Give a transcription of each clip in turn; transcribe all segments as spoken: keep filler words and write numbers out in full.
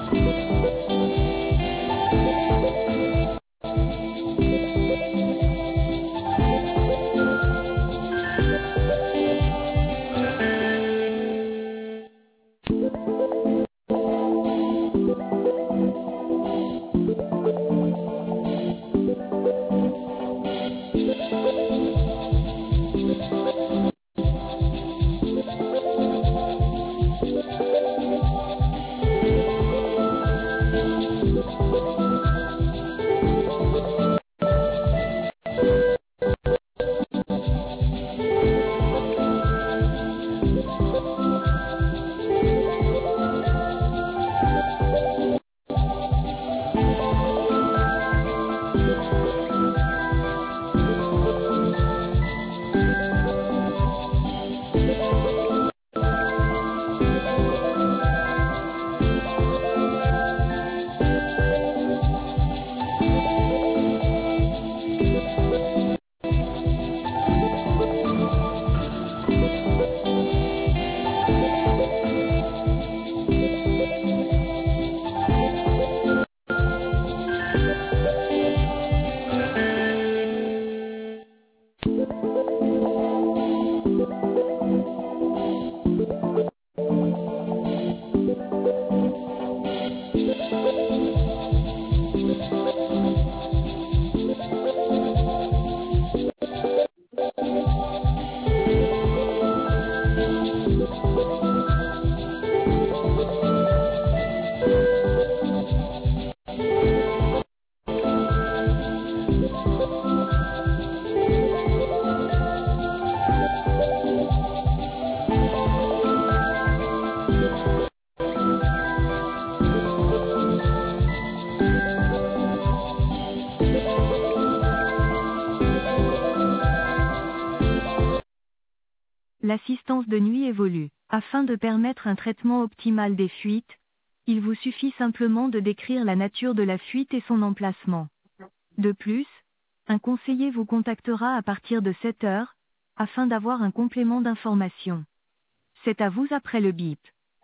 L'assistance de nuit évolue. Afin de permettre un traitement optimal des fuites, il vous suffit simplement de décrire la nature de la fuite et son emplacement. De plus, un conseiller vous contactera à partir de sept heures, afin d'avoir un complément d'information. C'est à vous après le bip.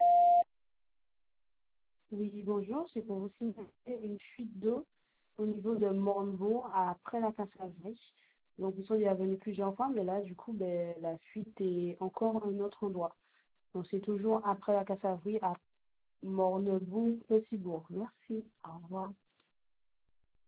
Oui, bonjour, c'est pour vous signaler une fuite d'eau au niveau de Montebourg après la Cassaverie. Donc, ils sont déjà venus plusieurs fois, mais là, du coup, ben, la fuite est encore à un autre endroit. Donc, c'est toujours après la Cassaverie à Mornebourg, Petit-Bourg. Merci. Au revoir.